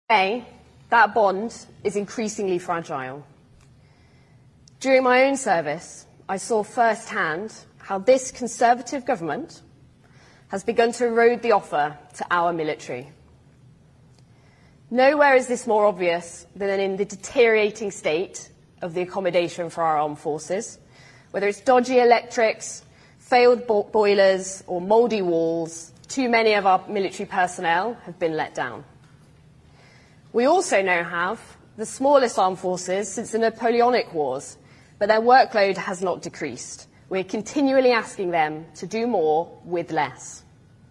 Today, that bond is increasingly fragile. During my own service, I saw firsthand how this Conservative government has begun to erode the offer to our military. Nowhere is this more obvious than in the deteriorating state of the accommodation for our armed forces, whether it's dodgy electrics, failed boilers, or mouldy walls. Too many of our military personnel have been let down. We also now have the smallest armed forces since the Napoleonic Wars, but their workload has not decreased. We're continually asking them to do more with less.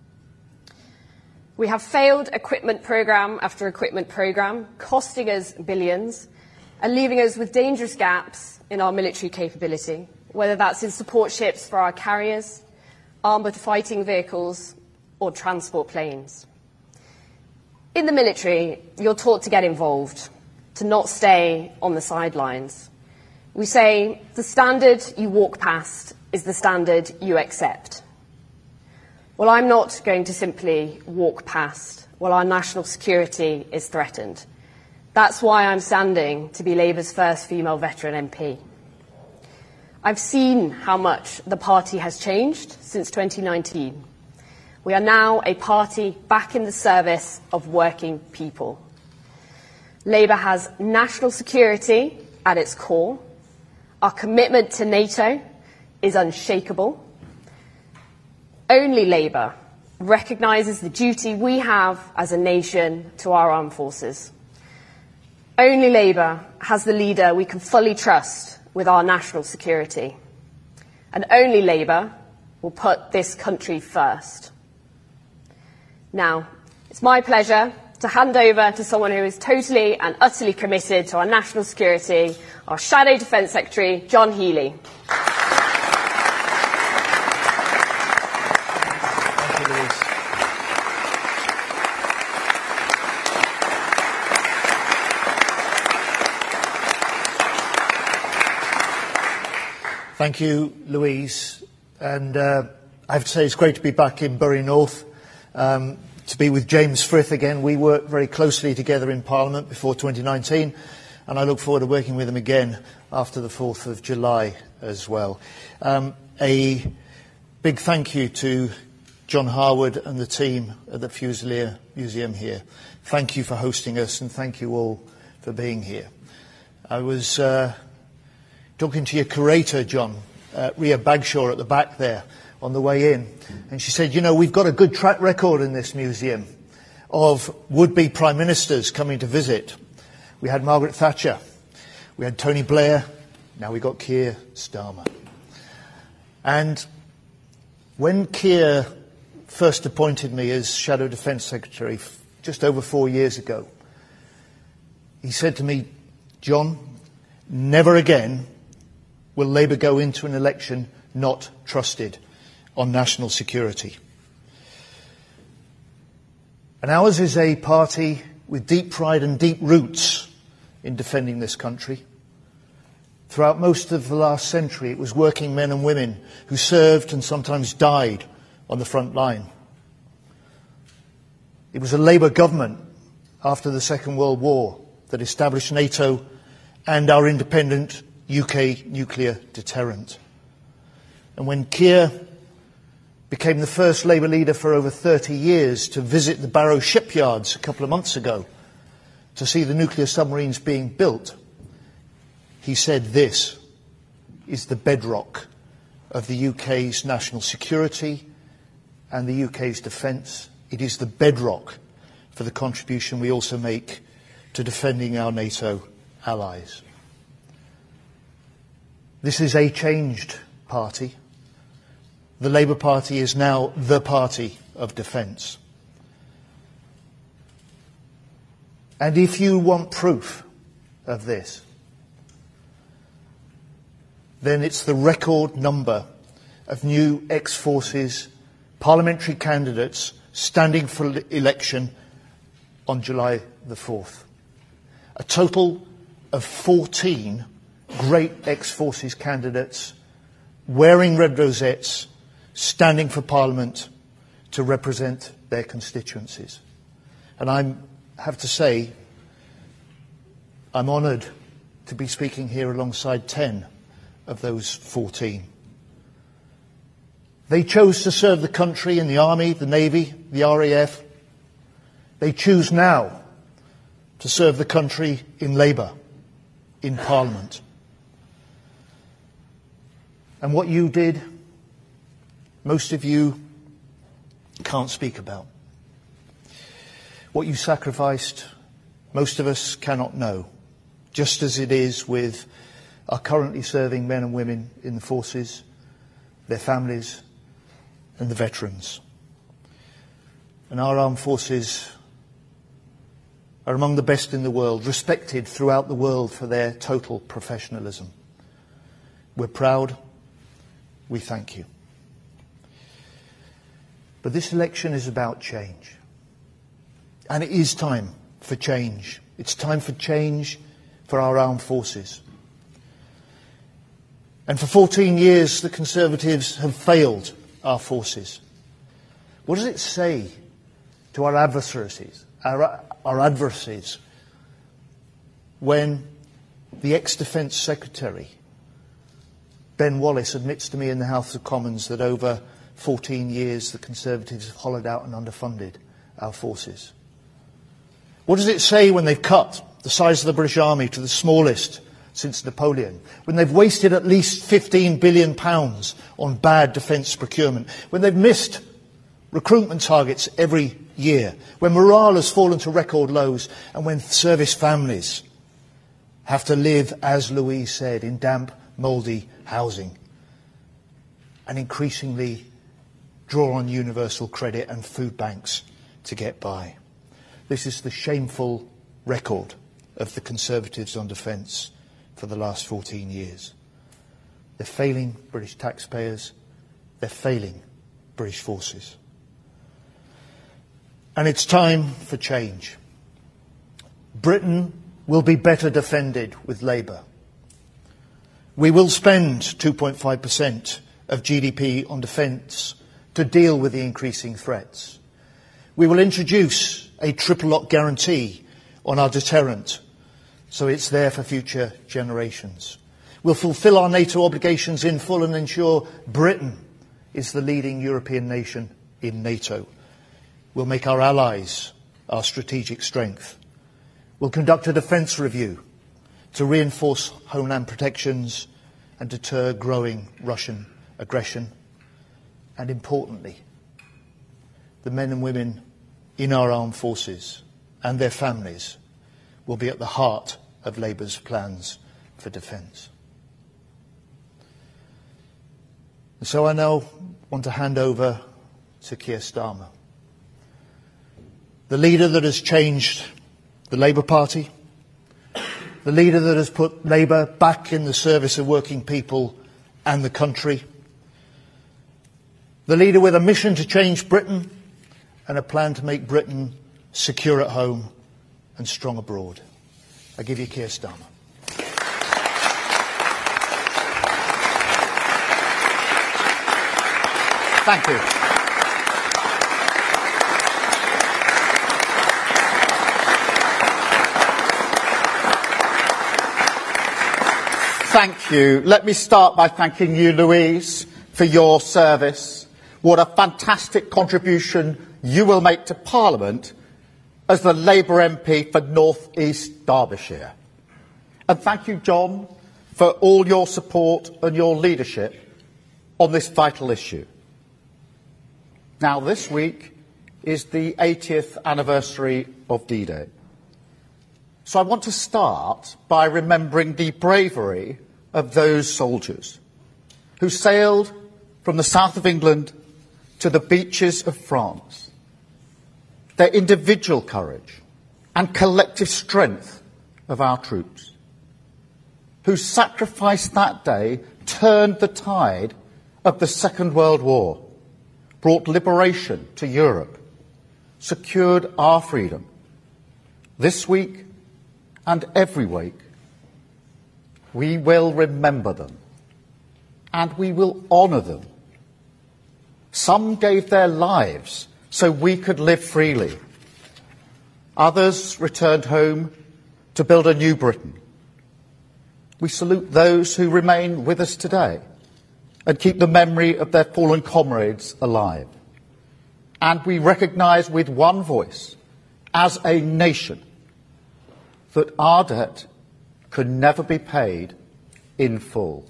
We have failed equipment programme after equipment programme, costing us billions and leaving us with dangerous gaps in our military capability, whether that's in support ships for our carriers, armoured fighting vehicles, or transport planes. In the military, you're taught to get involved, to not stay on the sidelines. We say the standard you walk past is the standard you accept. Well, I'm not going to simply walk past while our national security is threatened. That's why I'm standing to be Labour's first female veteran MP. I've seen how much the party has changed since 2019. We are now a party back in the service of working people. Labour has national security at its core. Our commitment to NATO is unshakable. Only Labour recognises the duty we have as a nation to our armed forces. Only Labour has the leader we can fully trust with our national security. And only Labour will put this country first. Now, it's my pleasure to hand over to someone who is totally and utterly committed to our national security, our Shadow Defence Secretary, John Healey. Thank you, Louise. Thank you, Louise. And I have to say it's great to be back in Bury North. To be with James Frith again. We worked very closely together in Parliament before 2019, and I look forward to working with him again after the 4th of July as well. A big thank you to John Harwood and the team at the Fusilier Museum here. Thank you for hosting us, and thank you all for being here. I was talking to your curator, John, Ria Bagshaw at the back there, on the way in, and she said, you know, we've got a good track record in this museum of would-be prime ministers coming to visit. We had Margaret Thatcher, we had Tony Blair, now we got Keir Starmer. And when Keir first appointed me as Shadow Defence Secretary just over 4 years ago, he said to me, John, never again will Labour go into an election not trusted on national security. And ours is a party with deep pride and deep roots in defending this country. Throughout most of the last century, it was working men and women who served and sometimes died on the front line. It was a Labour government after the Second World War that established NATO and our independent UK nuclear deterrent. And when Keir became the first Labour leader for over 30 years to visit the Barrow shipyards a couple of months ago to see the nuclear submarines being built, he said this is the bedrock of the UK's national security and the UK's defence. It is the bedrock for the contribution we also make to defending our NATO allies. This is a changed party. The Labour Party is now the party of defence. And if you want proof of this, then it's the record number of new ex-forces parliamentary candidates standing for election on July the 4th. A total of 14 great ex-forces candidates wearing red rosettes, standing for Parliament to represent their constituencies. And I have to say, I'm honoured to be speaking here alongside 10 of those 14. They chose to serve the country in the Army, the Navy, the RAF. They choose now to serve the country in Labour, in Parliament. And what you did, most of you can't speak about. What you sacrificed, most of us cannot know, just as it is with our currently serving men and women in the forces, their families, and the veterans. And our armed forces are among the best in the world, respected throughout the world for their total professionalism. We're proud. We thank you. But this election is about change. And it is time for change. It's time for change for our armed forces. And for 14 years, the Conservatives have failed our forces. What does it say to our adversaries, when the ex-Defence Secretary, Ben Wallace, admits to me in the House of Commons that over 14 years the Conservatives have hollowed out and underfunded our forces? What does it say when they've cut the size of the British Army to the smallest since Napoleon, when they've wasted at least £15 billion on bad defence procurement, when they've missed recruitment targets every year, when morale has fallen to record lows, and when service families have to live, as Louise said, in damp, mouldy housing, and increasingly draw on universal credit and food banks to get by? This is the shameful record of the Conservatives on defence for the last 14 years. They're failing British taxpayers. They're failing British forces. And it's time for change. Britain will be better defended with Labour. We will spend 2.5% of GDP on defence to deal with the increasing threats. We will introduce a triple lock guarantee on our deterrent, so it's there for future generations. We'll fulfil our NATO obligations in full and ensure Britain is the leading European nation in NATO. We'll make our allies our strategic strength. We'll conduct a defence review to reinforce homeland protections and deter growing Russian aggression. And importantly, the men and women in our armed forces and their families will be at the heart of Labour's plans for defence. And so I now want to hand over to Keir Starmer, the leader that has changed the Labour Party, the leader that has put Labour back in the service of working people and the country, the leader with a mission to change Britain and a plan to make Britain secure at home and strong abroad. I give you Keir Starmer. Thank you. Thank you. Let me start by thanking you, Louise, for your service. What a fantastic contribution you will make to Parliament as the Labour MP for North East Derbyshire. And thank you, John, for all your support and your leadership on this vital issue. Now, this week is the 80th anniversary of D-Day. So I want to start by remembering the bravery of those soldiers who sailed from the south of England to the beaches of France. Their individual courage and collective strength of our troops, whose sacrifice that day turned the tide of the Second World War, brought liberation to Europe, secured our freedom. This week and every week, we will remember them and we will honour them. Some gave their lives so we could live freely. Others returned home to build a new Britain. We salute those who remain with us today and keep the memory of their fallen comrades alive. And we recognise with one voice, as a nation, that our debt can never be paid in full.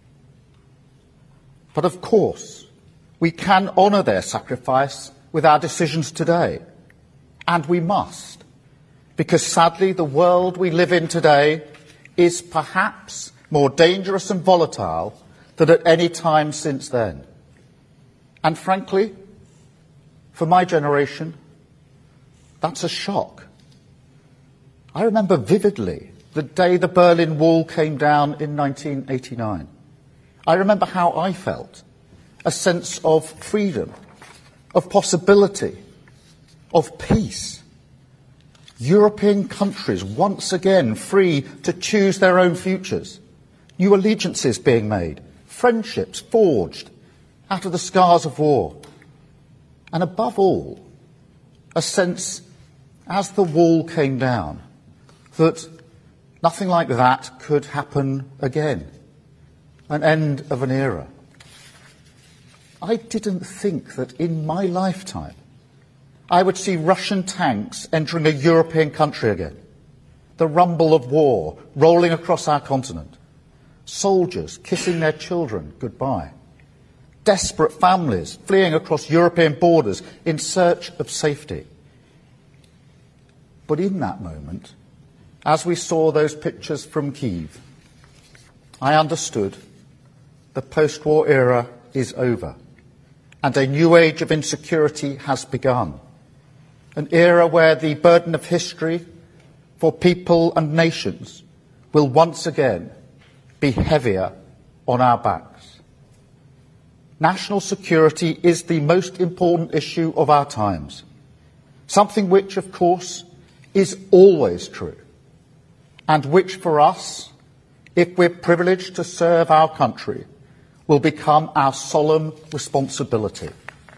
But of course, we can honour their sacrifice with our decisions today. And we must, because sadly the world we live in today is perhaps more dangerous and volatile than at any time since then. And frankly, for my generation, that's a shock. I remember vividly the day the Berlin Wall came down in 1989. I remember how I felt, a sense of freedom, of possibility, of peace. European countries once again free to choose their own futures, new allegiances being made, friendships forged out of the scars of war. And above all, a sense, as the wall came down, that nothing like that could happen again. An end of an era. I didn't think that in my lifetime I would see Russian tanks entering a European country again. The rumble of war rolling across our continent. Soldiers kissing their children goodbye. Desperate families fleeing across European borders in search of safety. But in that moment, as we saw those pictures from Kyiv, I understood the post-war era is over and a new age of insecurity has begun. An era where the burden of history for people and nations will once again be heavier on our backs. National security is the most important issue of our times, something which, of course, is always true, and which for us, if we're privileged to serve our country, will become our solemn responsibility.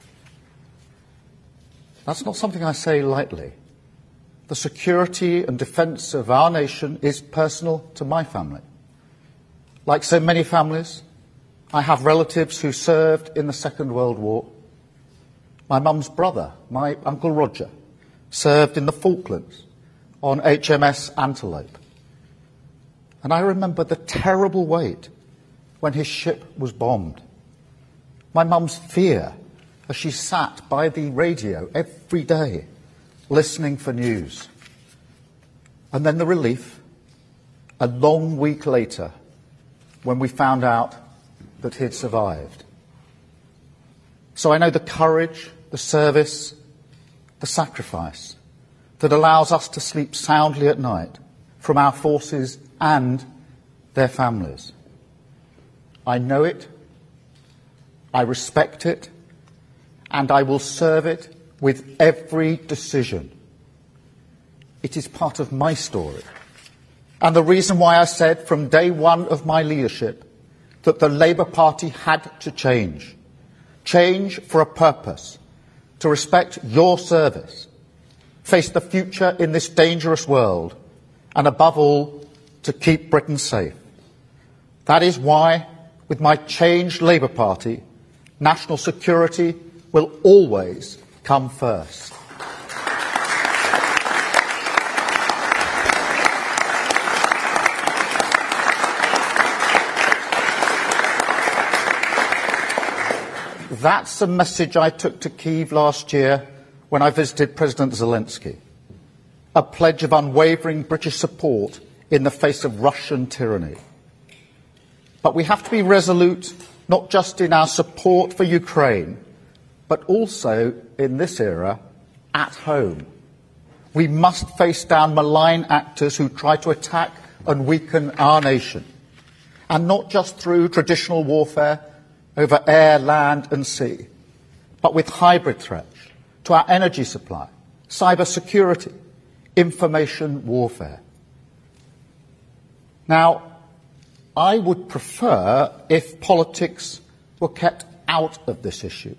That's not something I say lightly. The security and defence of our nation is personal to my family. Like so many families, I have relatives who served in the Second World War. My mum's brother, my Uncle Roger, served in the Falklands on HMS Antelope. And I remember the terrible wait when his ship was bombed. My mum's fear as she sat by the radio every day listening for news. And then the relief, a long week later, when we found out that he'd survived. So I know the courage, the service, the sacrifice that allows us to sleep soundly at night from our forces and their families. I know it, I respect it, and I will serve it with every decision. It is part of my story, and the reason why I said from day one of my leadership that the Labour Party had to change. Change for a purpose, to respect your service, face the future in this dangerous world, and above all, to keep Britain safe. That is why, with my changed Labour Party, national security will always come first. That's a message I took to Kyiv last year when I visited President Zelensky. A pledge of unwavering British support in the face of Russian tyranny. But we have to be resolute, not just in our support for Ukraine, but also, in this era, at home. We must face down malign actors who try to attack and weaken our nation. And not just through traditional warfare over air, land and sea, but with hybrid threats to our energy supply, cyber security, information warfare. Now, I would prefer if politics were kept out of this issue,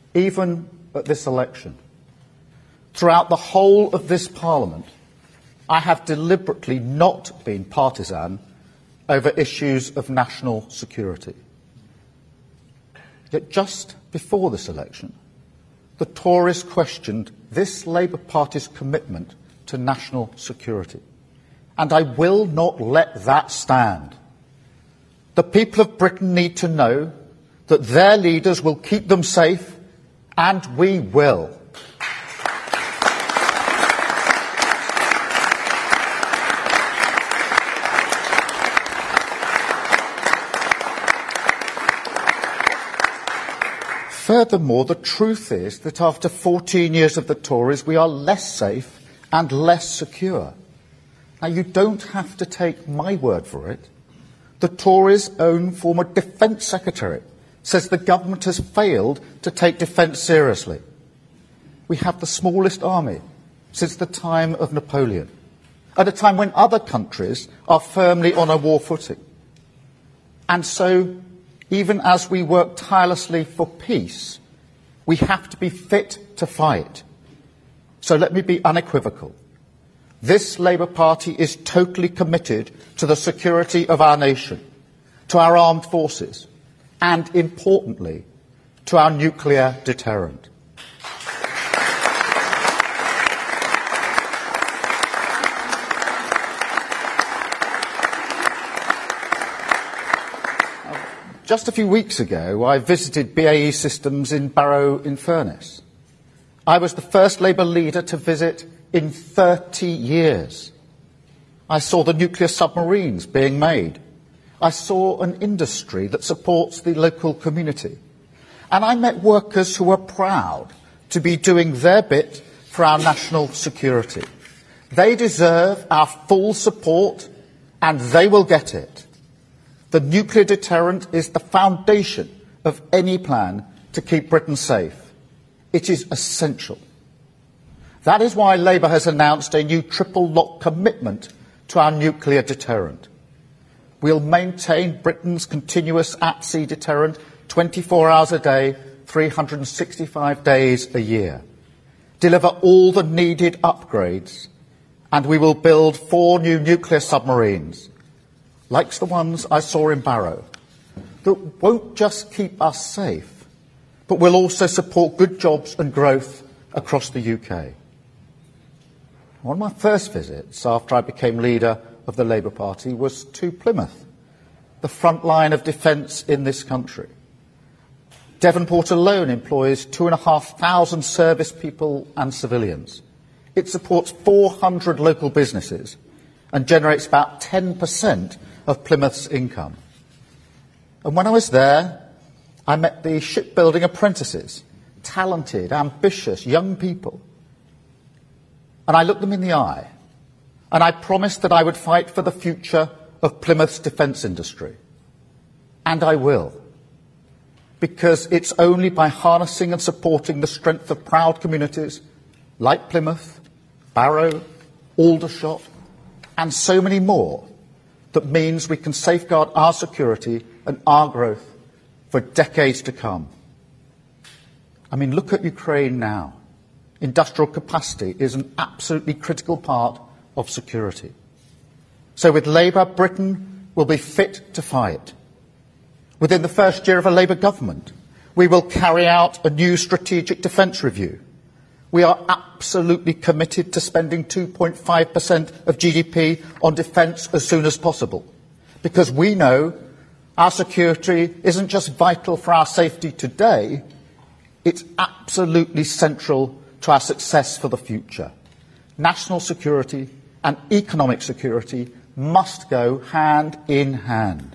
even at this election. Throughout the whole of this Parliament, I have deliberately not been partisan over issues of national security. Yet just before this election, the Tories questioned this Labour Party's commitment to national security. And I will not let that stand. The people of Britain need to know that their leaders will keep them safe, and we will. Furthermore, the truth is that after 14 years of the Tories, we are less safe and less secure. Now, you don't have to take my word for it. The Tories' own former Defence Secretary says the government has failed to take defence seriously. We have the smallest army since the time of Napoleon, at a time when other countries are firmly on a war footing. And so, even as we work tirelessly for peace, we have to be fit to fight. So let me be unequivocal. This Labour Party is totally committed to the security of our nation, to our armed forces, and, importantly, to our nuclear deterrent. Just a few weeks ago, I visited BAE Systems in Barrow-in-Furness. I was the first Labour leader to visit in 30 years. I saw the nuclear submarines being made. I saw an industry that supports the local community. And I met workers who were proud to be doing their bit for our national security. They deserve our full support, and they will get it. The nuclear deterrent is the foundation of any plan to keep Britain safe. It is essential. That is why Labour has announced a new triple lock commitment to our nuclear deterrent. We'll maintain Britain's continuous at-sea deterrent 24 hours a day, 365 days a year, deliver all the needed upgrades, and we will build 4 new nuclear submarines, like the ones I saw in Barrow, that won't just keep us safe, but will also support good jobs and growth across the UK. One of my first visits after I became leader of the Labour Party was to Plymouth, the front line of defence in this country. Devonport alone employs 2,500 service people and civilians. It supports 400 local businesses and generates about 10% of Plymouth's income. And when I was there, I met the shipbuilding apprentices, talented, ambitious young people. And I looked them in the eye, and I promised that I would fight for the future of Plymouth's defence industry. And I will. Because it's only by harnessing and supporting the strength of proud communities like Plymouth, Barrow, Aldershot, and so many more that means we can safeguard our security and our growth for decades to come. I mean, look at Ukraine now. Industrial capacity is an absolutely critical part of security. So with Labour, Britain will be fit to fight. Within the first year of a Labour government, we will carry out a new strategic defence review. We are absolutely committed to spending 2.5% of GDP on defence as soon as possible, because we know our security isn't just vital for our safety today, it's absolutely central to our success for the future. National security and economic security must go hand in hand.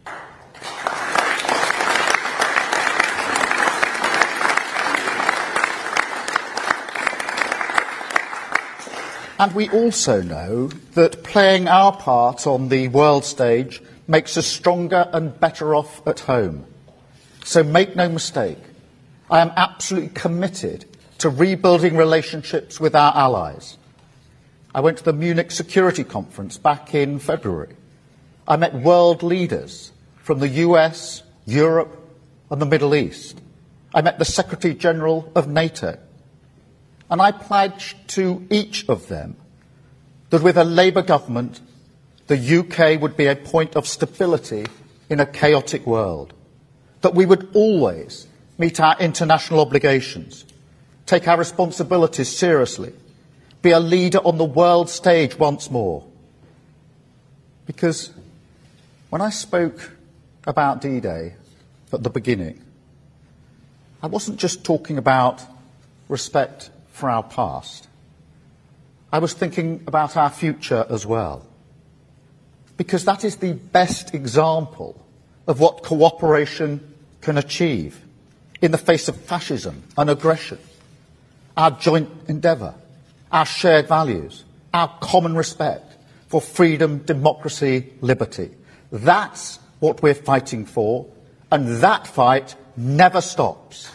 And we also know that playing our part on the world stage makes us stronger and better off at home. So make no mistake, I am absolutely committed to rebuilding relationships with our allies. I went to the Munich Security Conference back in February. I met world leaders from the US, Europe, and the Middle East. I met the Secretary General of NATO. And I pledged to each of them that with a Labour government, the UK would be a point of stability in a chaotic world, that we would always meet our international obligations, take our responsibilities seriously, be a leader on the world stage once more. Because when I spoke about D-Day at the beginning, I wasn't just talking about respect for our past. I was thinking about our future as well. Because that is the best example of what cooperation can achieve in the face of fascism and aggression. Our joint endeavour, our shared values, our common respect for freedom, democracy, liberty. That's what we're fighting for, and that fight never stops.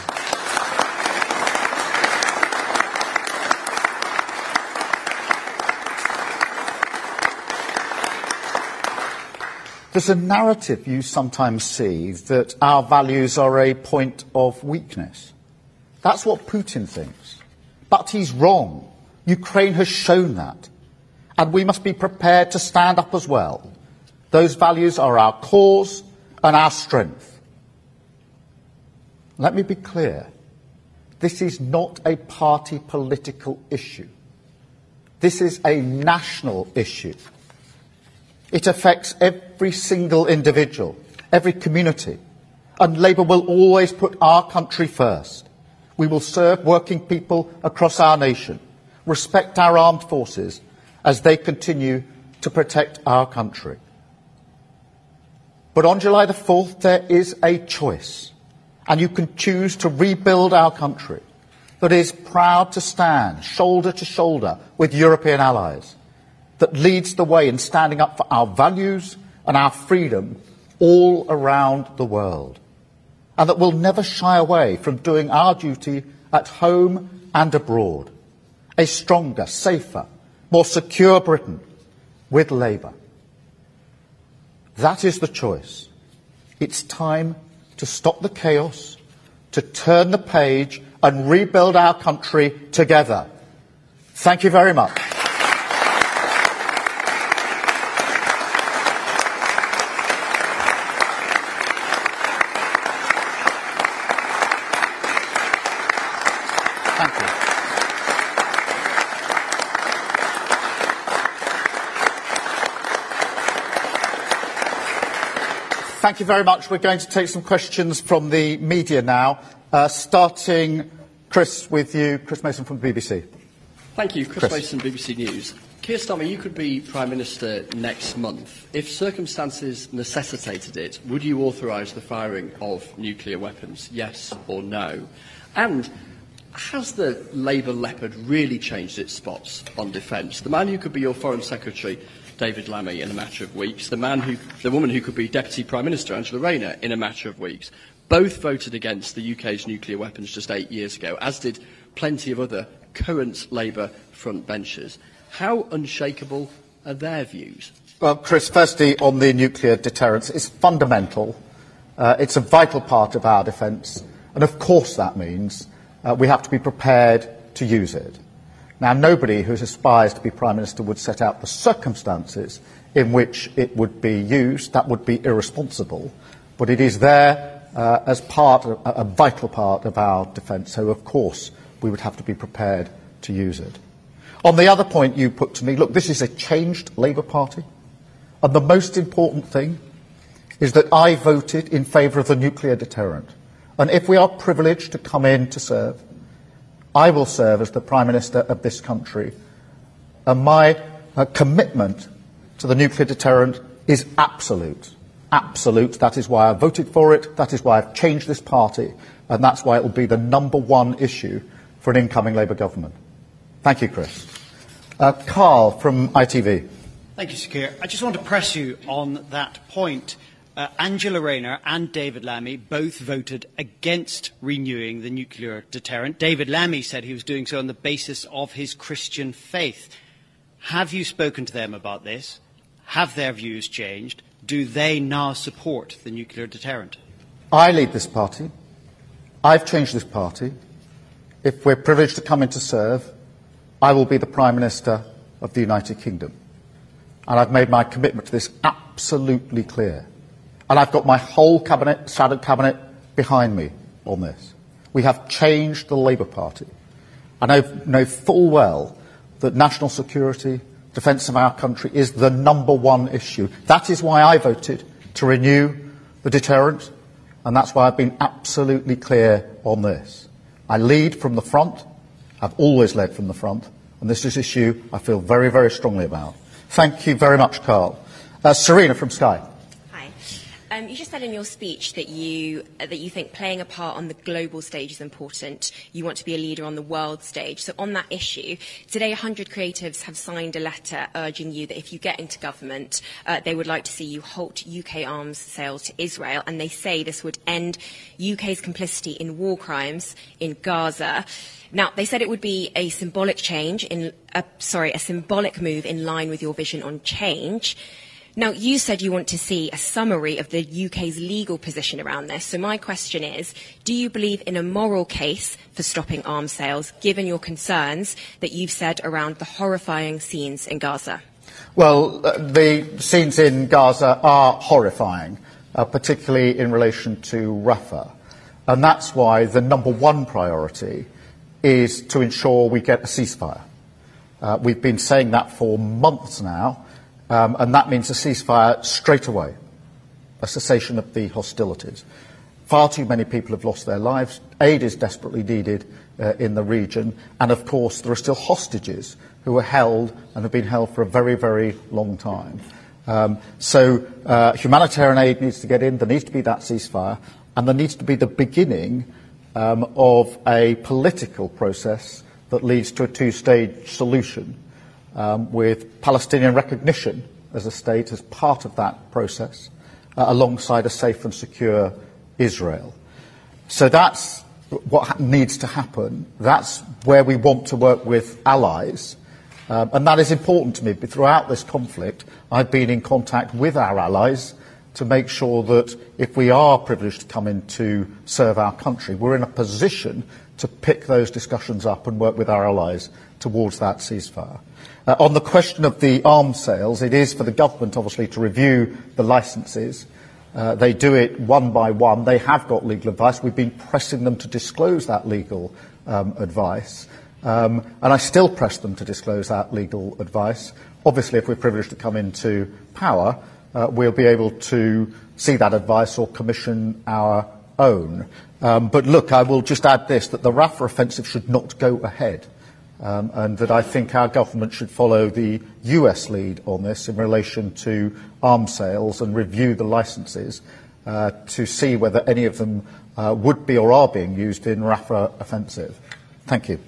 There's a narrative you sometimes see that our values are a point of weakness. That's what Putin thinks. But he's wrong. Ukraine has shown that. And we must be prepared to stand up as well. Those values are our cause and our strength. Let me be clear. This is not a party political issue. This is a national issue. It affects every single individual, every community. And Labour will always put our country first. We will serve working people across our nation, respect our armed forces as they continue to protect our country. But on July the 4th, there is a choice. And you can choose to rebuild our country that is proud to stand shoulder to shoulder with European allies, that leads the way in standing up for our values and our freedom all around the world, and that will never shy away from doing our duty at home and abroad. A stronger, safer, more secure Britain with Labour. That is the choice. It's time to stop the chaos, to turn the page and rebuild our country together. Thank you very much. Thank you. Thank you very much. We're going to take some questions from the media now, starting, Chris, with you. Chris Mason from the BBC. Thank you. Chris Mason, BBC News. Keir Starmer, you could be Prime Minister next month. If circumstances necessitated it, would you authorise the firing of nuclear weapons, yes or no? And has the Labour leopard really changed its spots on defence? The man who could be your Foreign Secretary, David Lammy, in a matter of weeks, the woman who could be Deputy Prime Minister, Angela Rayner, in a matter of weeks, both voted against the UK's nuclear weapons just 8 years ago, as did plenty of other current Labour frontbenchers. How unshakable are their views? Well, Chris, firstly, on the nuclear deterrence, it's fundamental. It's a vital part of our defence. And of course that means we have to be prepared to use it. Now, nobody who aspires to be Prime Minister would set out the circumstances in which it would be used. That would be irresponsible. But it is there as a vital part of our defence. So, of course, we would have to be prepared to use it. On the other point you put to me, look, this is a changed Labour Party. And the most important thing is that I voted in favour of the nuclear deterrent. And if we are privileged to come in to serve, I will serve as the Prime Minister of this country. And my commitment to the nuclear deterrent is absolute. Absolute. That is why I voted for it. That is why I've changed this party. And that's why it will be the #1 issue for an incoming Labour government. Thank you, Chris. Carl from ITV. Thank you, Sir Keir. I just want to press you on that point. Angela Rayner and David Lammy both voted against renewing the nuclear deterrent. David Lammy said he was doing so on the basis of his Christian faith. Have you spoken to them about this? Have their views changed? Do they now support the nuclear deterrent? I lead this party. I've changed this party. If we're privileged to come in to serve, I will be the Prime Minister of the United Kingdom. And I've made my commitment to this absolutely clear. And I've got my whole cabinet, shadow cabinet, behind me on this. We have changed the Labour Party. And I know full well that national security, defence of our country is the number one issue. That is why I voted to renew the deterrent, and that's why I've been absolutely clear on this. I lead from the front. I've always led from the front, and this is an issue I feel very, very strongly about. Thank you very much, Carl. Serena from Sky. You just said in your speech that you think playing a part on the global stage is important. You want to be a leader on the world stage. So on that issue, today 100 creatives have signed a letter urging you that if you get into government, they would like to see you halt UK arms sales to Israel, and they say this would end UK's complicity in war crimes in Gaza. Now, they said it would be a symbolic a symbolic move in line with your vision on change. Now, you said you want to see a summary of the UK's legal position around this. So my question is, do you believe in a moral case for stopping arms sales, given your concerns that you've said around the horrifying scenes in Gaza? Well, the scenes in Gaza are horrifying, particularly in relation to Rafah. And that's why the number one priority is to ensure we get a ceasefire. We've been saying that for months now. And that means a ceasefire straight away, a cessation of the hostilities. Far too many people have lost their lives. Aid is desperately needed in the region. And, of course, there are still hostages who are held and have been held for a very, very long time. So humanitarian aid needs to get in. There needs to be that ceasefire. And there needs to be the beginning of a political process that leads to a two-stage solution. With Palestinian recognition as a state as part of that process, alongside a safe and secure Israel. So that's what needs to happen. That's where we want to work with allies. And that is important to me. But throughout this conflict, I've been in contact with our allies to make sure that if we are privileged to come in to serve our country, we're in a position to pick those discussions up and work with our allies towards that ceasefire. On the question of the arms sales, it is for the government, obviously, to review the licences. They do it one by one. They have got legal advice. We've been pressing them to disclose that legal advice. And I still press them to disclose that legal advice. Obviously, if we're privileged to come into power, we'll be able to see that advice or commission our own. But look, I will just add this, that the Rafah offensive should not go ahead. And that I think our government should follow the US lead on this in relation to arms sales and review the licences to see whether any of them would be or are being used in Rafah offensive. Thank you.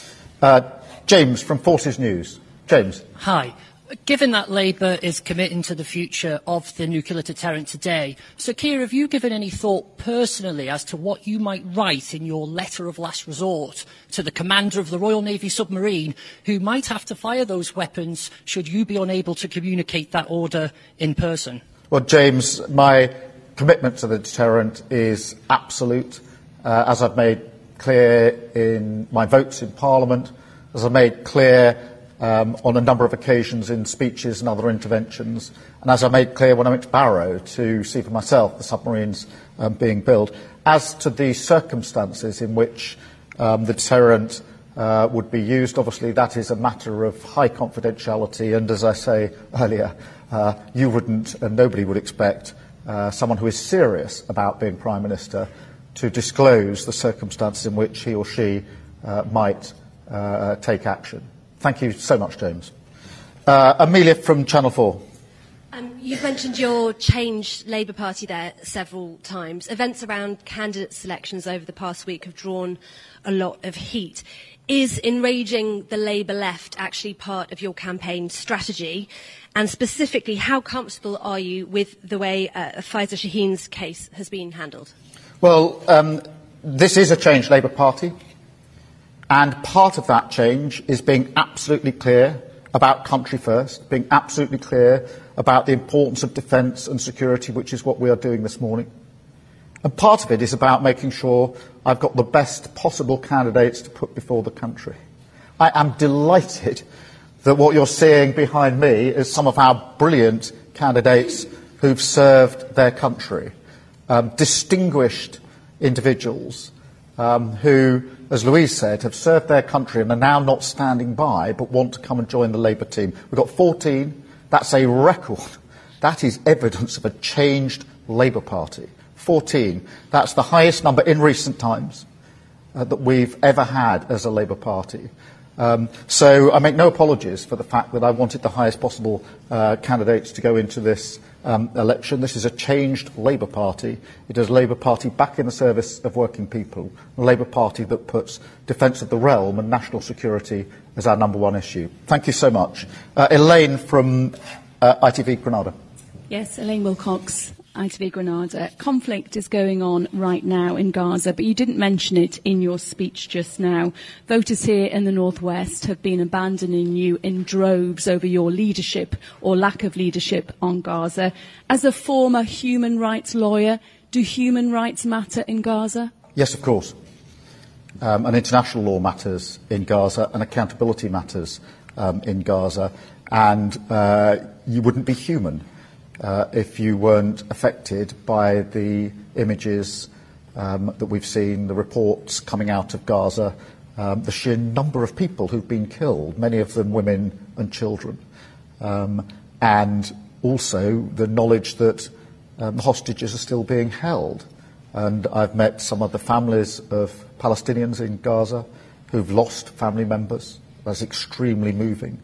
James from Forces News. James. Hi. Given that Labour is committing to the future of the nuclear deterrent today, Sir Keir, have you given any thought personally as to what you might write in your letter of last resort to the commander of the Royal Navy submarine who might have to fire those weapons should you be unable to communicate that order in person? Well, James, my commitment to the deterrent is absolute. As I've made clear in my votes in Parliament, as I've made clear on a number of occasions in speeches and other interventions, and as I made clear when I went to Barrow to see for myself the submarines being built. As to the circumstances in which the deterrent would be used, obviously that is a matter of high confidentiality, and as I say earlier, you wouldn't and nobody would expect someone who is serious about being Prime Minister to disclose the circumstances in which he or she might take action. Thank you so much, James. Amelia from Channel 4. You've mentioned your Change Labour Party there several times. Events around candidate selections over the past week have drawn a lot of heat. Is enraging the Labour left actually part of your campaign strategy? And specifically, how comfortable are you with the way Faiza Shaheen's case has been handled? Well, this is a Change Labour Party. And part of that change is being absolutely clear about country first, being absolutely clear about the importance of defence and security, which is what we are doing this morning. And part of it is about making sure I've got the best possible candidates to put before the country. I am delighted that what you're seeing behind me is some of our brilliant candidates who've served their country, distinguished individuals who, as Louise said, have served their country and are now not standing by but want to come and join the Labour team. We've got 14. That's a record. That is evidence of a changed Labour Party. 14. That's the highest number in recent times that we've ever had as a Labour Party. So I make no apologies for the fact that I wanted the highest possible candidates to go into this election. This is a changed Labour Party. It is a Labour Party back in the service of working people, a Labour Party that puts defence of the realm and national security as our number one issue. Thank you so much. Elaine from ITV Granada. Yes, Elaine Wilcox, ITV Granada. Conflict is going on right now in Gaza, but you didn't mention it in your speech just now. Voters here in the northwest have been abandoning you in droves over your leadership or lack of leadership on Gaza. As a former human rights lawyer, do human rights matter in Gaza? Yes, of course. And international law matters in Gaza, and accountability matters in Gaza. And you wouldn't be human if you weren't affected by the images that we've seen, the reports coming out of Gaza, the sheer number of people who've been killed, many of them women and children, and also the knowledge that the hostages are still being held. And I've met some of the families of Palestinians in Gaza who've lost family members. That's extremely moving,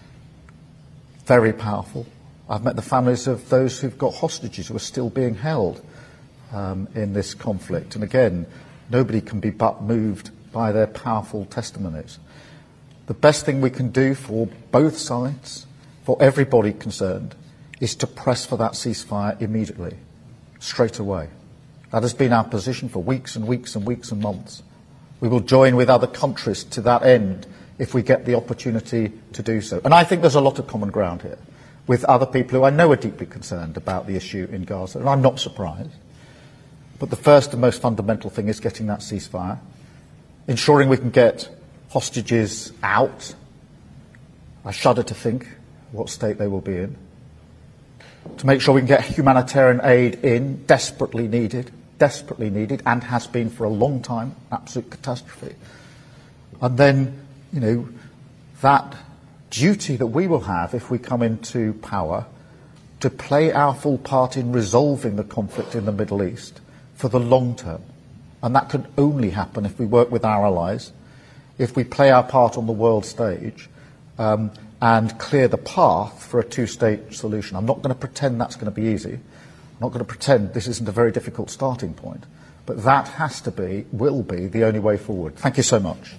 very powerful. I've met the families of those who've got hostages who are still being held in this conflict. And again, nobody can be but moved by their powerful testimonies. The best thing we can do for both sides, for everybody concerned, is to press for that ceasefire immediately, straight away. That has been our position for weeks and weeks and weeks and months. We will join with other countries to that end if we get the opportunity to do so. And I think there's a lot of common ground here with other people who I know are deeply concerned about the issue in Gaza, and I'm not surprised. But the first and most fundamental thing is getting that ceasefire, ensuring we can get hostages out. I shudder to think what state they will be in. To make sure we can get humanitarian aid in, desperately needed, and has been for a long time, absolute catastrophe. And then, that duty that we will have if we come into power to play our full part in resolving the conflict in the Middle East for the long term. And that can only happen if we work with our allies, if we play our part on the world stage, and clear the path for a two-state solution. I'm not going to pretend that's going to be easy. I'm not going to pretend this isn't a very difficult starting point. But that has to be, will be, the only way forward. Thank you so much.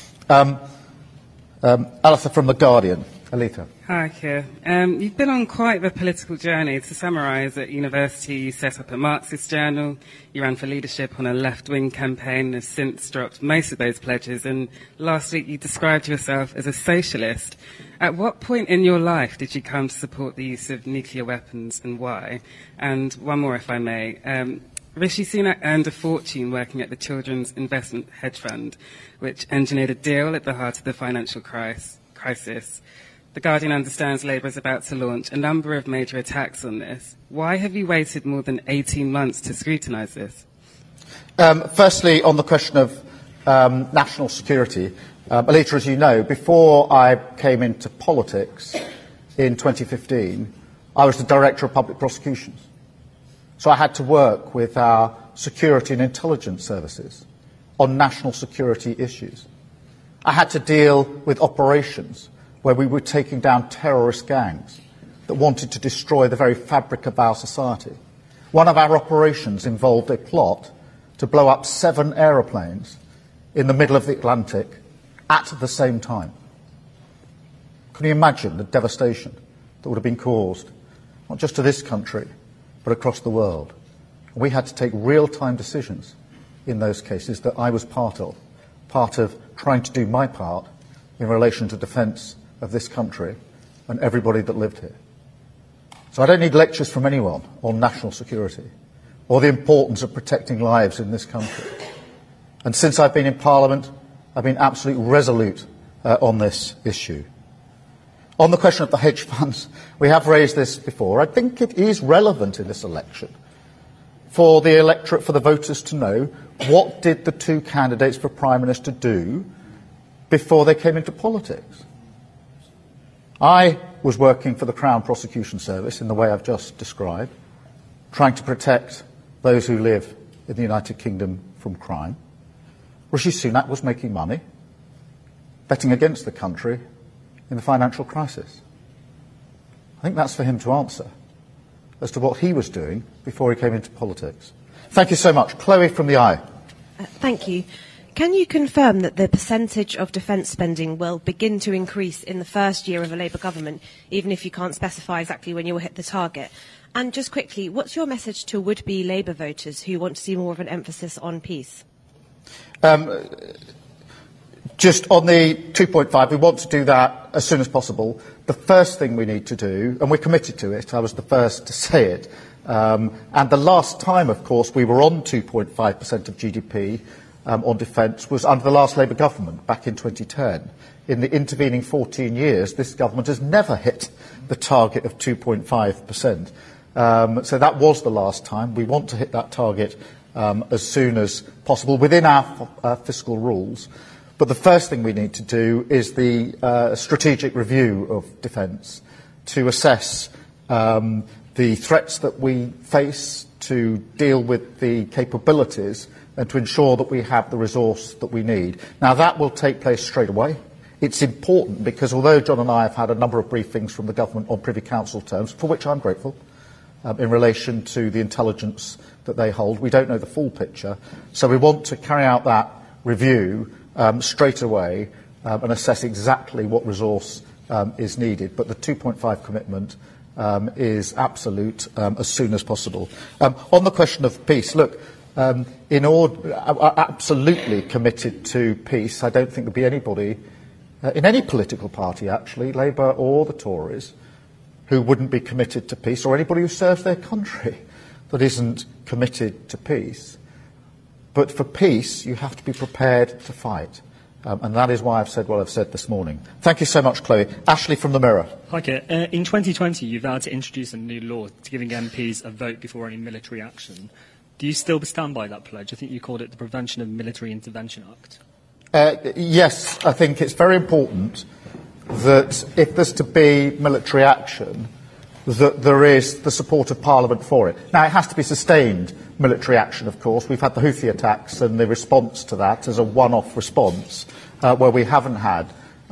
Aletha from The Guardian. Aletha. Hi, Keir. You've been on quite the political journey. To summarise, at university you set up a Marxist journal, you ran for leadership on a left-wing campaign and have since dropped most of those pledges, and last week you described yourself as a socialist. At what point in your life did you come to support the use of nuclear weapons, and why? And one more, if I may. Rishi Sunak earned a fortune working at the Children's Investment Hedge Fund, which engineered a deal at the heart of the financial crisis. The Guardian understands Labour is about to launch a number of major attacks on this. Why have you waited more than 18 months to scrutinise this? Firstly, on the question of national security, Aletha, as you know, before I came into politics in 2015, I was the Director of Public Prosecutions. So I had to work with our security and intelligence services on national security issues. I had to deal with operations where we were taking down terrorist gangs that wanted to destroy the very fabric of our society. One of our operations involved a plot to blow up 7 aeroplanes in the middle of the Atlantic at the same time. Can you imagine the devastation that would have been caused, not just to this country, but across the world? We had to take real-time decisions in those cases that I was part of trying to do my part in relation to defence of this country and everybody that lived here. So I don't need lectures from anyone on national security or the importance of protecting lives in this country. And since I've been in Parliament, I've been absolutely resolute on this issue. On the question of the hedge funds, we have raised this before. I think it is relevant in this election for the electorate, for the voters to know what did the two candidates for Prime Minister do before they came into politics. I was working for the Crown Prosecution Service in the way I've just described, trying to protect those who live in the United Kingdom from crime. Rishi Sunak was making money, betting against the country in the financial crisis. I think that's for him to answer as to what he was doing before he came into politics. Thank you so much. Chloe from the Eye. Thank you. Can you confirm that the percentage of defence spending will begin to increase in the first year of a Labour government, even if you can't specify exactly when you will hit the target? And just quickly, what's your message to would-be Labour voters who want to see more of an emphasis on peace? Just on the 2.5, we want to do that as soon as possible. The first thing we need to do, and we're committed to it, I was the first to say it, and the last time, of course, we were on 2.5% of GDP on defence was under the last Labour government back in 2010. In the intervening 14 years, this government has never hit the target of 2.5%. So that was the last time. We want to hit that target as soon as possible within our fiscal rules. But the first thing we need to do is the strategic review of defence to assess the threats that we face, to deal with the capabilities and to ensure that we have the resource that we need. Now, that will take place straight away. It's important because although John and I have had a number of briefings from the government on Privy Council terms, for which I'm grateful, in relation to the intelligence that they hold, we don't know the full picture. So we want to carry out that review straight away and assess exactly what resource is needed. But the 2.5 commitment is absolute as soon as possible. On the question of peace, look, I'm absolutely committed to peace. I don't think there'll be anybody in any political party, actually, Labour or the Tories, who wouldn't be committed to peace, or anybody who serves their country that isn't committed to peace. But for peace, you have to be prepared to fight. And that is why I've said what I've said this morning. Thank you so much, Chloe. Ashley from the Mirror. Hi, Keir. In 2020, you vowed to introduce a new law to giving MPs a vote before any military action. Do you still stand by that pledge? I think you called it the Prevention of Military Intervention Act. Yes, I think it's very important that if there's to be military action, that there is the support of Parliament for it. Now, it has to be sustained military action, of course. We've had the Houthi attacks and the response to that as a one-off response where we haven't had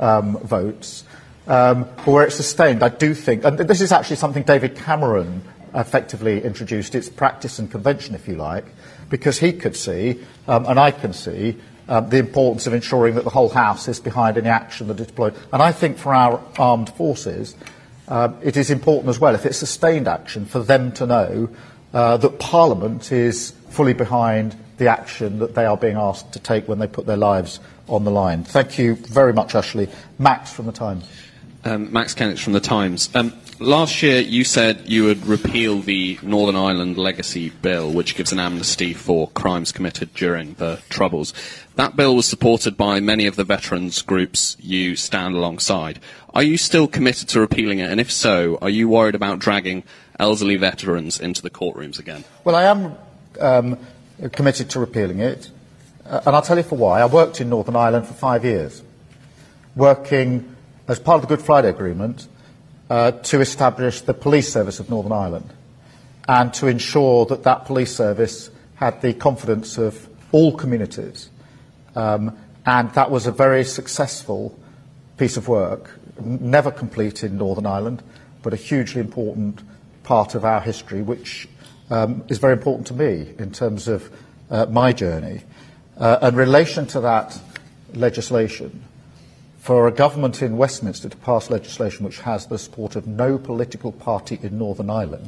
votes. But where it's sustained, I do think, and this is actually something David Cameron effectively introduced, its practice and convention, if you like, because he could see, and I can see, the importance of ensuring that the whole House is behind any action that is deployed. And I think for our armed forces, it is important as well, if it's sustained action, for them to know that Parliament is fully behind the action that they are being asked to take when they put their lives on the line. Thank you very much, Ashley. Max from The Times. Max Kennett from The Times. Last year you said you would repeal the Northern Ireland Legacy Bill, which gives an amnesty for crimes committed during the Troubles. That bill was supported by many of the veterans groups you stand alongside. Are you still committed to repealing it? And if so, are you worried about dragging elderly veterans into the courtrooms again? Well, I am committed to repealing it. And I'll tell you for why. I worked in Northern Ireland for 5 years, working as part of the Good Friday Agreement to establish the police service of Northern Ireland and to ensure that that police service had the confidence of all communities. And that was a very successful piece of work, never complete in Northern Ireland, but a hugely important part of our history, which is very important to me in terms of my journey. In relation to that legislation, for a government in Westminster to pass legislation which has the support of no political party in Northern Ireland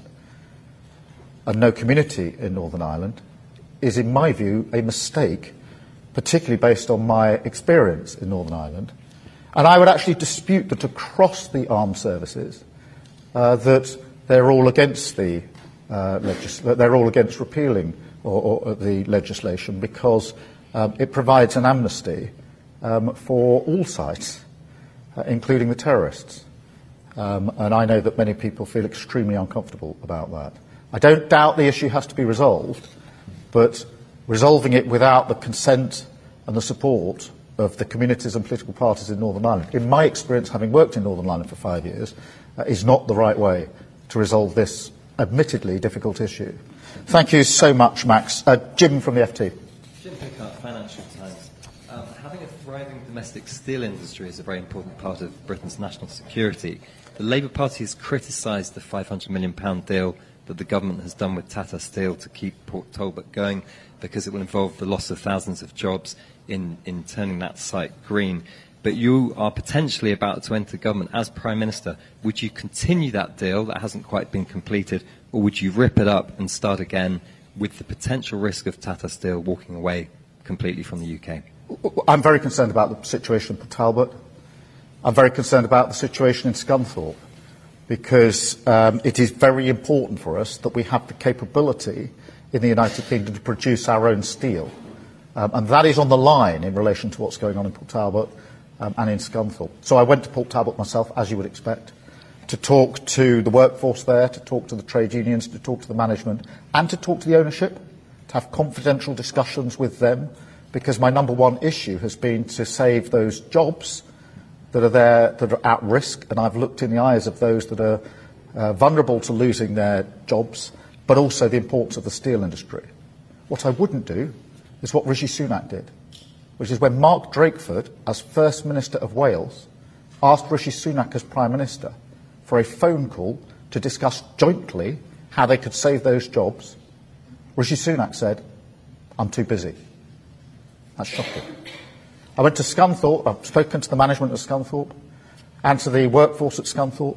and no community in Northern Ireland is, in my view, a mistake, particularly based on my experience in Northern Ireland. And I would actually dispute that across the armed services that they're all against the they're all against repealing or the legislation because it provides an amnesty for all sides, including the terrorists. And I know that many people feel extremely uncomfortable about that. I don't doubt the issue has to be resolved, but resolving it without the consent and the support of the communities and political parties in Northern Ireland, in my experience, having worked in Northern Ireland for 5 years, is not the right way to resolve this admittedly difficult issue. Thank you so much, Max. Jim from the FT. Jim Pickard, Financial Times. Having a thriving domestic steel industry is a very important part of Britain's national security. The Labour Party has criticised the £500 million deal that the government has done with Tata Steel to keep Port Talbot going because it will involve the loss of thousands of jobs in turning that site green. But you are potentially about to enter government as Prime Minister. Would you continue that deal that hasn't quite been completed, or would you rip it up and start again with the potential risk of Tata Steel walking away completely from the UK? I'm very concerned about the situation in Port Talbot. I'm very concerned about the situation in Scunthorpe, because it is very important for us that we have the capability in the United Kingdom to produce our own steel. And that is on the line in relation to what's going on in Port Talbot and in Scunthorpe. So I went to Port Talbot myself, as you would expect, to talk to the workforce there, to talk to the trade unions, to talk to the management, and to talk to the ownership, to have confidential discussions with them, because my number one issue has been to save those jobs that are there, that are at risk, and I've looked in the eyes of those that are vulnerable to losing their jobs, but also the importance of the steel industry. What I wouldn't do is what Rishi Sunak did, which is when Mark Drakeford, as First Minister of Wales, asked Rishi Sunak as Prime Minister for a phone call to discuss jointly how they could save those jobs. Rishi Sunak said, "I'm too busy." That's shocking. I went to Scunthorpe. I've spoken to the management of Scunthorpe and to the workforce at Scunthorpe.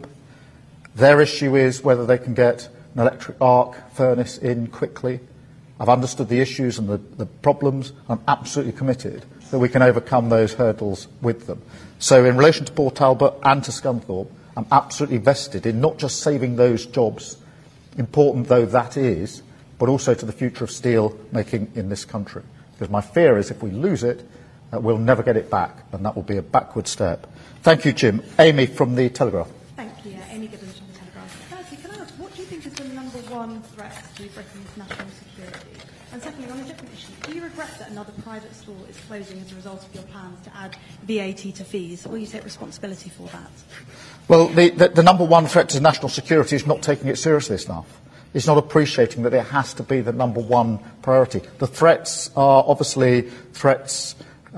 Their issue is whether they can get an electric arc furnace in quickly. I've understood the issues and the problems. I'm absolutely committed that we can overcome those hurdles with them. So in relation to Port Talbot and to Scunthorpe, I'm absolutely vested in not just saving those jobs, important though that is, but also to the future of steel making in this country. Because my fear is if we lose it, we'll never get it back, and that will be a backward step. Thank you, Jim. Amy from the Telegraph. Thank you. Amy Gibbons from the Telegraph. Firstly, can I ask, what do you think is the number one threat to Britain's national security? And secondly, on a different issue, do you regret that another private store is closing as a result of your plans to add VAT to fees? Will you take responsibility for that? Well, the number one threat to national security is not taking it seriously enough. It's not appreciating that it has to be the number one priority. The threats are obviously threats,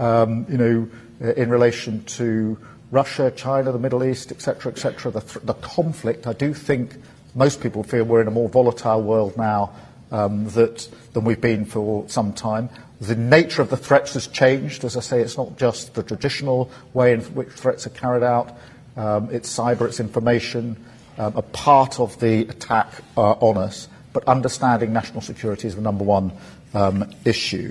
in relation to Russia, China, the Middle East, etc., etc. The conflict, I do think most people feel we're in a more volatile world now than we've been for some time. The nature of the threats has changed. As I say, it's not just the traditional way in which threats are carried out. It's cyber, it's information, a part of the attack on us. But understanding national security is the number one issue.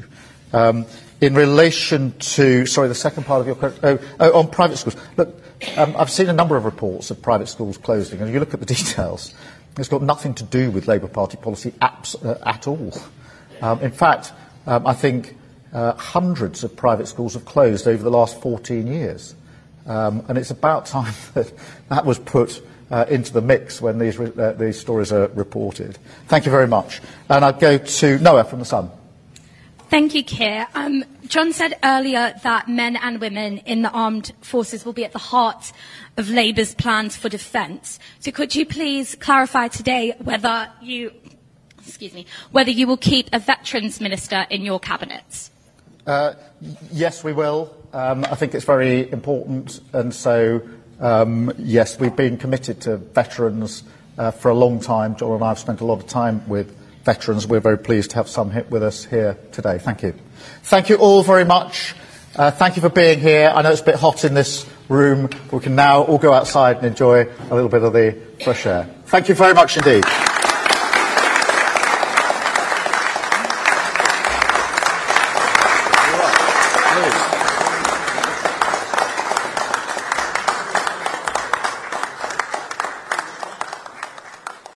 In relation to, the second part of your question, on private schools. Look, I've seen a number of reports of private schools closing, and if you look at the details, it's got nothing to do with Labour Party policy at all. In fact, I think hundreds of private schools have closed over the last 14 years. And it's about time that was put into the mix when these stories are reported. Thank you very much. And I'll go to Noah from The Sun. Thank you, Keir. John said earlier that men and women in the armed forces will be at the heart of Labour's plans for defence. So could you please clarify today whether you will keep a veterans minister in your cabinet? Yes, we will. I think it's very important, and so yes, we've been committed to veterans for a long time. John and I have spent a lot of time with veterans. We're very pleased to have some with us here today. Thank you. Thank you all very much. Thank you for being here. I know it's a bit hot in this room. We can now all go outside and enjoy a little bit of the fresh air. Thank you very much indeed.